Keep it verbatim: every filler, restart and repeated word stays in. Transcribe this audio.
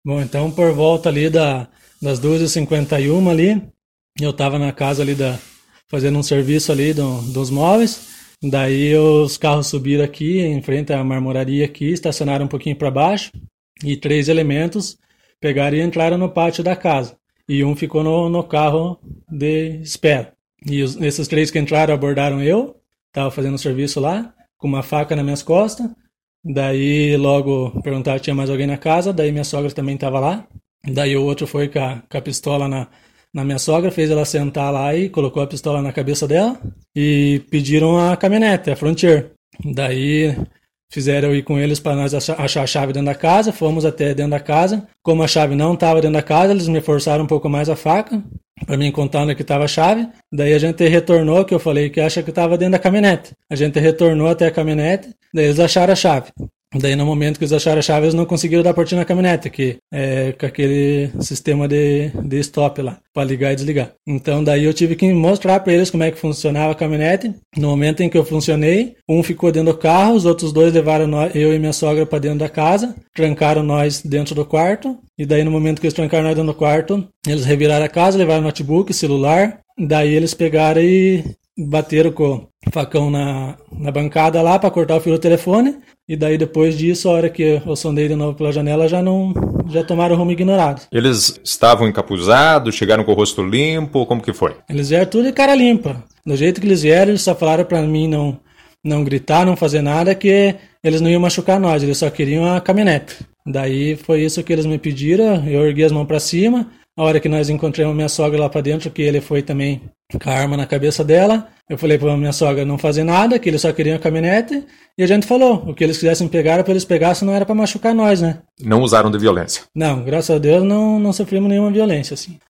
Bom, então por volta ali da, das duas e cinquenta e uma ali, eu tava na casa ali da, fazendo um serviço ali do, dos móveis, daí os carros subiram aqui, em frente à marmoraria aqui, estacionaram um pouquinho para baixo, e três elementos pegaram e entraram no pátio da casa, e um ficou no, no carro de espera. E os, esses três que entraram abordaram eu, tava fazendo serviço lá, com uma faca nas minhas costas. Daí logo perguntaram se tinha mais alguém na casa, daí minha sogra também estava lá. Daí o outro foi com a, com a pistola na, na minha sogra, fez ela sentar lá e colocou a pistola na cabeça dela e pediram a caminhonete, a Frontier. Daí fizeram eu ir com eles para nós achar, achar a chave dentro da casa, fomos até dentro da casa. Como a chave não estava dentro da casa, eles me forçaram um pouco mais a faca para mim contar onde que estava a chave. Daí a gente retornou, que eu falei que acha que estava dentro da caminhonete. A gente retornou até a caminhonete, daí eles acharam a chave. Daí no momento que eles acharam a chave, eles não conseguiram dar partida na caminhonete, que é com aquele sistema de, de stop lá, para ligar e desligar. Então daí eu tive que mostrar para eles como é que funcionava a caminhonete. No momento em que eu funcionei, um ficou dentro do carro, os outros dois levaram nós, eu e minha sogra para dentro da casa, trancaram nós dentro do quarto, e daí no momento que eles trancaram nós dentro do quarto, eles reviraram a casa, levaram notebook, celular, daí eles pegaram e bateram com o facão na, na bancada lá para cortar o fio do telefone. E daí depois disso, a hora que eu sondei de novo pela janela, já não já tomaram rumo ignorado. Eles estavam encapuzados, chegaram com o rosto limpo, como que foi? Eles vieram tudo de cara limpa. Do jeito que eles vieram, eles só falaram para mim não, não gritar, não fazer nada, que eles não iam machucar nós, eles só queriam a caminhonete. Daí foi isso que eles me pediram, eu ergui as mãos para cima. A hora que nós encontramos minha sogra lá para dentro, que ele foi também com a arma na cabeça dela, eu falei para minha sogra não fazer nada, que eles só queriam a caminhonete, e a gente falou, o que eles quisessem pegar era para eles pegassem, não era para machucar nós, né? Não usaram de violência? Não, graças a Deus não, não sofremos nenhuma violência, assim.